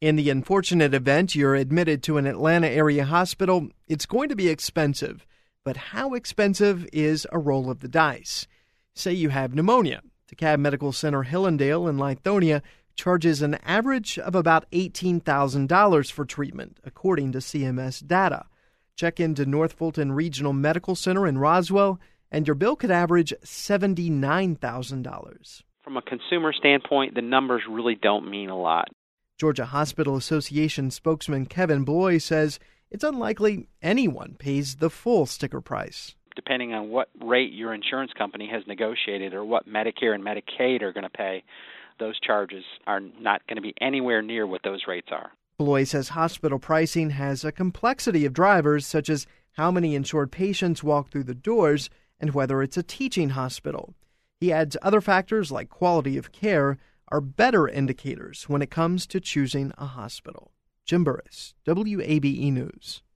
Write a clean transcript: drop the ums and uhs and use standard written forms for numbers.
In the unfortunate event you're admitted to an Atlanta area hospital, it's going to be expensive. But how expensive is a roll of the dice? Say you have pneumonia. DeKalb Medical Center Hillendale in Lithonia charges an average of about $18,000 for treatment, according to CMS data. Check into North Fulton Regional Medical Center in Roswell, and your bill could average $79,000. From a consumer standpoint, the numbers really don't mean a lot. Georgia Hospital Association spokesman Kevin Bloy says it's unlikely anyone pays the full sticker price. Depending on what rate your insurance company has negotiated or what Medicare and Medicaid are going to pay, those charges are not going to be anywhere near what those rates are. Bloy says hospital pricing has a complexity of drivers, such as how many insured patients walk through the doors and whether it's a teaching hospital. He adds other factors like quality of care are better indicators when it comes to choosing a hospital. Jim Burris, WABE News.